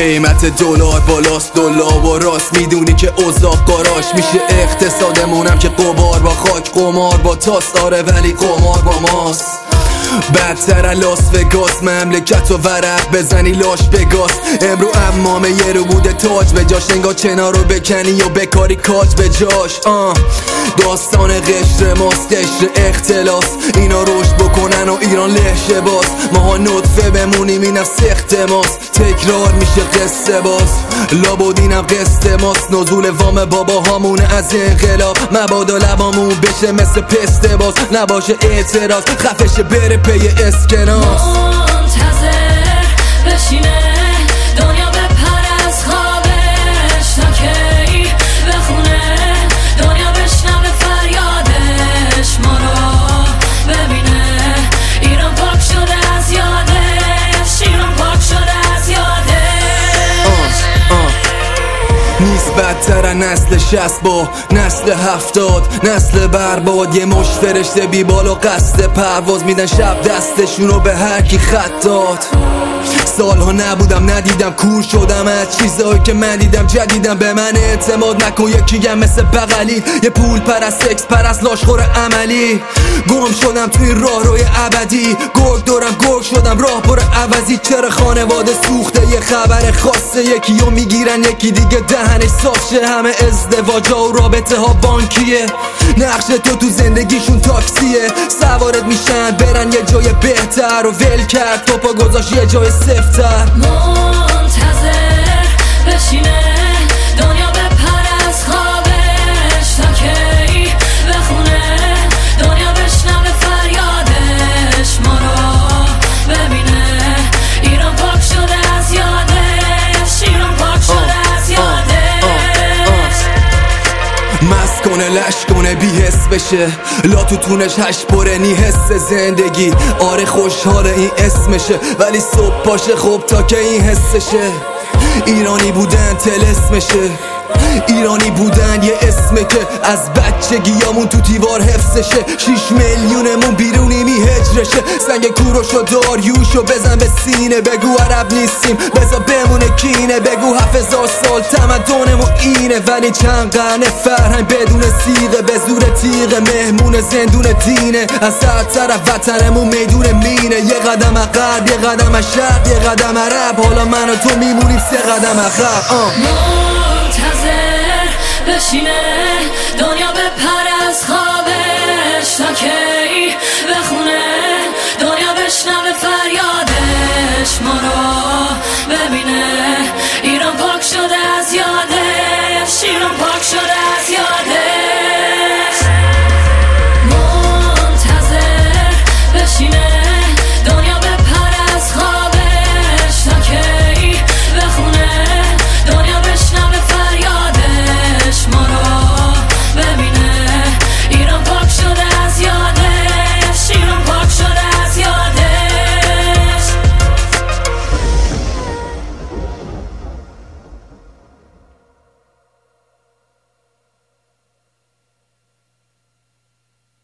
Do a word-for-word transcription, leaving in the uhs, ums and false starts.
قیمت دلار بالاست، دلار و راست میدونی که اوضاع قاراش میشه. اقتصادمونم که قمار با خاک، قمار با تاس آره ولی قمار با ماست. بدتر لاس وگاس، مملکت و ورق بزنی لاش بگاس. امرو امامه یه رو بوده تاج به جاش، انگار چنا رو بکنی و بکاری کاج به جاش. آه داستان قشر ماست، قشر اختلاس. اینا رشد بکنن و ایران لهشه باز، ماها نطفه بمونیم اینم سخت ماست. تکرار میشه قصه باز، لابد اینم قصه ماست. نزول وام بابا هامونه از انقلاب، مبادا لبامون بشه مثل پسته باز. نباشه اعتراض خفش بره پی اسکناس. منتظر بشینه دنیا بپر از خوابش، تا کی بخونه دنیا بشنوه فریادش. ما رو ببینه ایران پاک شده از یادش، ایران پاک شده از یادش. آه آه. نیست بدتر نسل شصت با نسل هفتاد، نسل برباد. یه مش فرشته بی بال و قصد پرواز، میدن شب دستشونو به هر کی خط داد. سالها نبودم ندیدم، کور شدم از چیزایی که من دیدم. جدیدم به من اعتماد نکن، یکیم مثل بغلی. یه پول پرست سکس پرست لاشخور عملی. گم شدم توی راه روی ابدی، گرگ دارم گرگ شدم راه پر عوضی. چرا خانواده سوخته یه خبر خاصه، یکی رو میگیرن یکی دیگه دهنش صاف شه. همه ازدواجا و رابطه ها بانکیه، نقش تو تو زندگیشون تاکسیه. سوارت میشن برن یه جای بهتر و ول کرد توپا گذاشت یه جای سفتر. منتظر بشینه دنیا بپر از خوابش، تا کی بخونه دنیا بشنوه فریادش. ما رو ببینه ایران پاک شده از یادش، ایران پاک شده از یادش. مست کنه لش کنه بی حس بشه، لا تو تونش هش پره نی حس زندگی. آره خوشحاله این اسمشه، ولی صبح پاشه خوب تا که این حسشه. ایرانی بودن طلسمشه، ایرانی بودن یه اسمه که از بچگیامون تو دیوار حفظشه. شیش میلیونمون بیرونی می هجرشه. سنگ کوروشو داریوشو بزن به سینه، بگو عرب نیستیم بزا بمونه کینه. بگو هفت هزار سال تمدنمون اینه، ولی چند قرن فرهنگ بدون سیغه. به زور تیغه مهمون زندون دینه، از هر طرف وطنمون میدون مینه. یه قدم عقب یه قدم از شرق یه قدم عرب، حالا من و تو میمونیم سه قدم عقب. منتظر بشینه دنیا بپر از خوابش، تا کی بخونه دنیا بشنوه فریادش. ما رو ببینه ایران پاک شده از یادش، ایران پاک شده